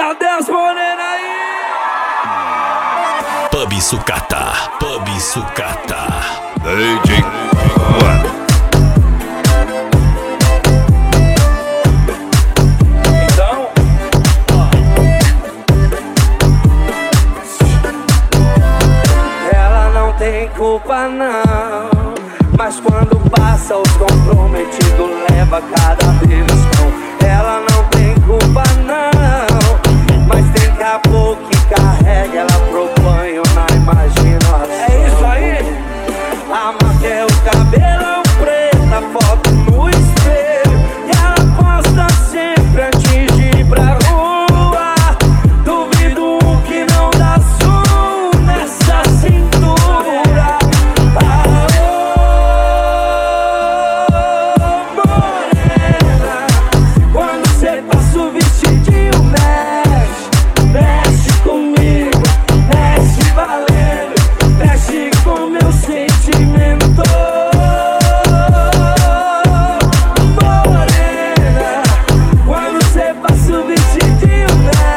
Cadê as morenas aí? Pub Sucata, Pub Sucata. DJ One. Então, ela não tem culpa não, mas quando passa os comprometidos leva cada beliscão. Ela não tem culpa não, mas tem caboclo que carrega ela pro banho na imaginação. É isso aí. A maquia, o cabelo preto, a foto no espelho, e ela posta sempre antes de ir pra rua. Duvido que não dá zoom nessa cintura. Morena, quando cê passa o vestidinho, mexe comigo, mexe valendo, mexe com meu sentimento. Morena, quando cê passa o vestidinho,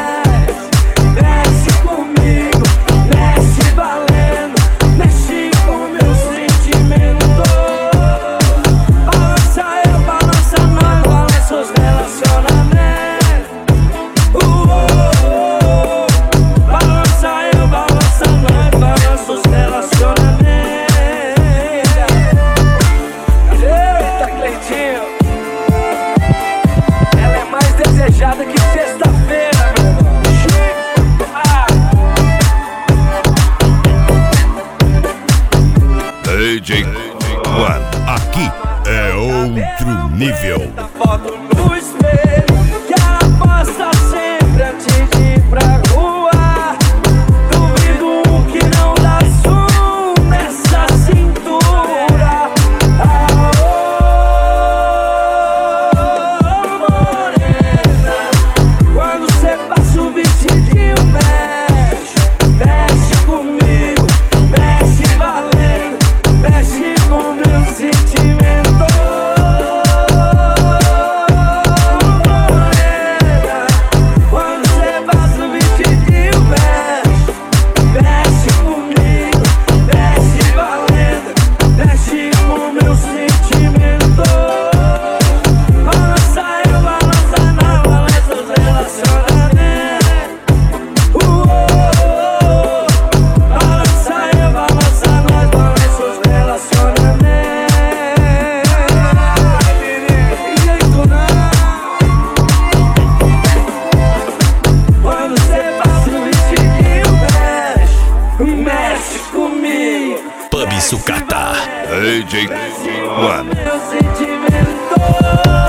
mexe comigo, mexe valendo, mexe com meu sentimento. Balança eu, balança nós, balança os relacionamentos. Balança eu, balança nós, balança os relacionamentos. Eita, Cleitinho, ela é mais desejada que sexta-feira, meu irmão. Chico, DJ One. Aqui é outro nível. da foto no espelho, que ela posta sempre antes de ir pra rua. Duvido que não dá zoom nessa cintura. Morena, quando cê passa o vestidinho, mexe comigo, mexe valendo, mexe com meu sentimento. Morena, quando cê passa o vestidinho, mexe comigo, mexe valendo, mexe com meu sentimento. Balança eu, balança não, balança os relacionamentos. Balança eu, balança nós, balança os relacionamentos. Tem jeito não. Quando cê passa o vestidinho, mexe comigo, Pub Sucata. DJ mexe com One. meu sentimento.